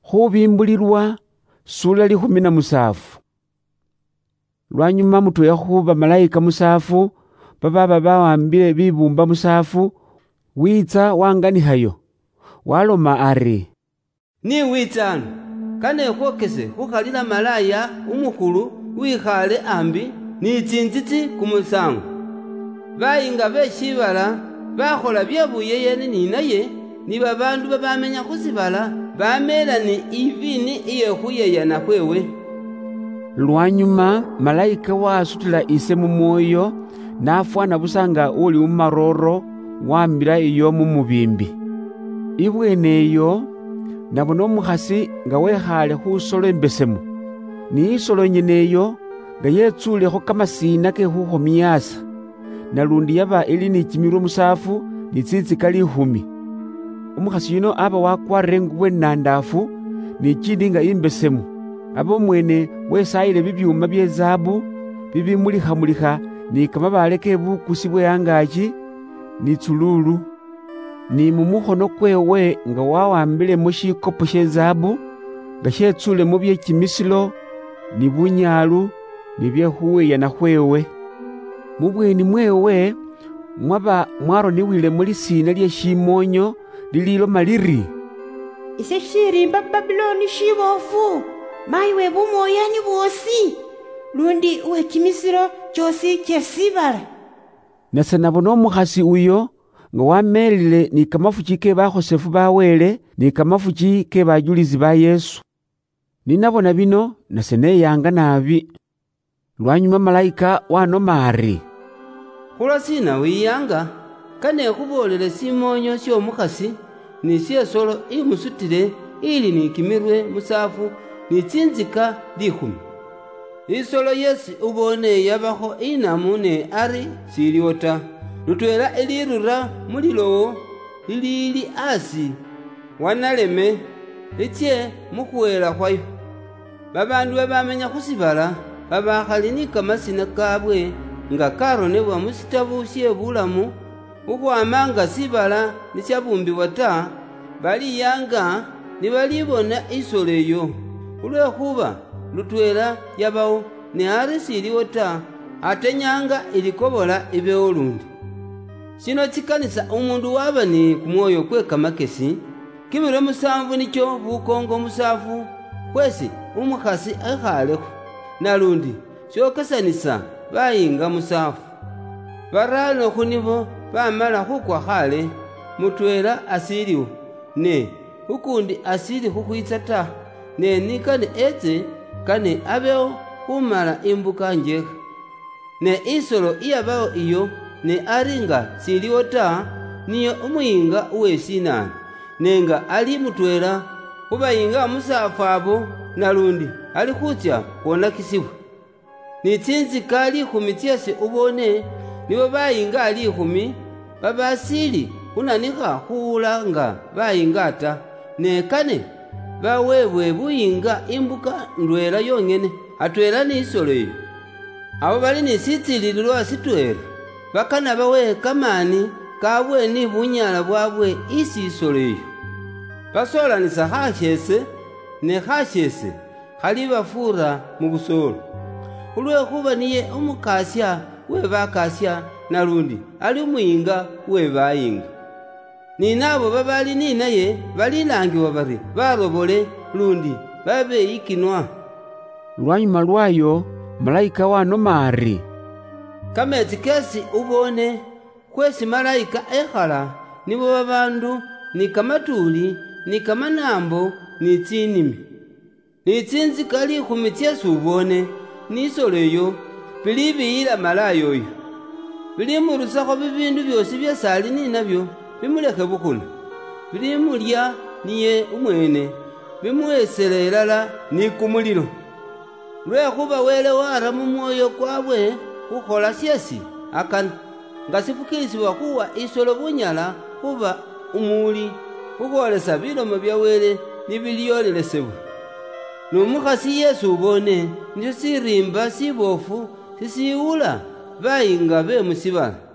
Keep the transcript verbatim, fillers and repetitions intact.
Khubimbulilwa sura likhumi na musafu. Lwanyuma mutwela khuba malayika musafu bababa bawambile bibumba musafu witsa wanganikhayo, waloma ari, ni witsano kane khwokese khukhalila malaya umukhulu wikhale ambi ni tsinzitsi kumusango. Bayinga be shibala bakhola bye buyeyeni ni naye ni babandu babamenya khusibala bamela ni ivini iye khuyeyana khwewe. Lwanyuma malayika wasutila ise mumwoyo nafwana busa nga uli mumaroro wamila iyo mumubimbi. Ibweneyo nabona omukhasi nga wekhale khusolo imbesemu, ni isolo nyeneyo nga yetsulekho kamasina ke khukhomiyasa, nalundi yaba ili ni kimirwe musafu ni tsitsika likhumi. Omukhasi yuno aba wakwarire ingubo ennandafu ni kindi nga imbesemu, aba omwene wesayile bibyuma bye zahabu bibimulikha-mulikha ni kamabale ke bukusi bwe angaki ni tsululu, ni mumukhono kwewe nga wawambilemo shikopo she zahabu nga shetsulemo bye kimisilo ni bunyalu ni bye khuweyana khwewe. Mubweni mwewe mwaba mwaroniwilemo lisina lye shimonyo lililoma liri, ise shirimba Babuloni shibofu, mayi we bumoyanyi bwosi, lundi uwe kimisiro kyosi kyesibala. Nase nabona omukhasi uyo nga wamelile ni kamafuki ke bakhosefu bawele ni kamafuki ke bajulizi ba Yesu. Ninabona bino nase neyanga nabi. Lwanyuma malayika wanoma ari, khulwasina wiyanga kane khubolele simonyo syomukhasi ni syesolo imusutile ili ni kimirwe musafu ni tsinzika likhumi. Isolo yesi ubone yabakho inamu ne ari siliwo ta, lutwela ilirura mulilowo lilili asi wanaleme litsye mukhuwela khwayo. Babandu babamenya khusibala babakhali ni kamasina kabwe nga karonebwa musitabu sye bulamu ukhwama nga sibala nisyabumbiwa ta, baliyanga ni balibona isolo eyo, khulwekhuba lutwela yabawo ne ari siliwo ta, ate nyanga ilikobola ibewo lundi. Sino tsikanisa umundu waba ni kumwoyo kwe kamakesi, kimirwe musanvu nikyo bukongo musafu khwesi umukhasi ekhalekho, nalundi syokesanisa bayinga musafu. Barano khunibo bamala khukwa khale, mutwela asiliwo ne ukundi asili khukhwitsa ta, ne nikane etse kane abewo khumala imbuka njekha. Ne isolo iyabawo iyo ne aringa siliwo ta, niyo umuyinga uwesinani, nenga ali mutwela khubayinga musafu abo, nalundi ali khutsya khwonakisibwa. Ni tsinzika likhumi tsyesi ubone nibo bayinga likhumi babasili khunanikha khuwula nga bayinga ta, ne kane bawebwe buyinga imbuka ndwela yongene atwela ni isolo iyo. Abo bali ni sitsilililwa sitwela bakana bawe kamani kabwe ni bunyala bwabwe isi isolo iyo. Basolanisa khashese ne khashese khali bafura mu busolo, khulwekhuba niye umukasya we bakasya, nalundi ali umuyinga we bayinga. Ni nabo babali ni naye balilangiwa bari barobole lundi babeyikinwa. Lwanyuma lwayo malayika wanoma ari, kametsi kesi ubone kwesi malayika ekhala nibo babandu ni kamatuli ni kamanambo ni tsinimi. Ni tsinzika likhumi tsyesi ubone ni isolo eyo bili biyila malaya oyo, bilimurusakho bibindu byosi byesi ali ni nabyo bimulekhe bukhuna, bilimulya niye umwene, bimuwesele ilala ni kumulilo. Lwekhuba wele wara mumwoyo kwabwe khukhola syesi akana, nga sifukilisibwa khuwa isolo bunyala khuba umuli khukhwolesa bilomo bya wele nibilyolelesebwa. N'omukhasi Yesu ubone nisyo sirimba sibofu sisiwula bayinga be musibala.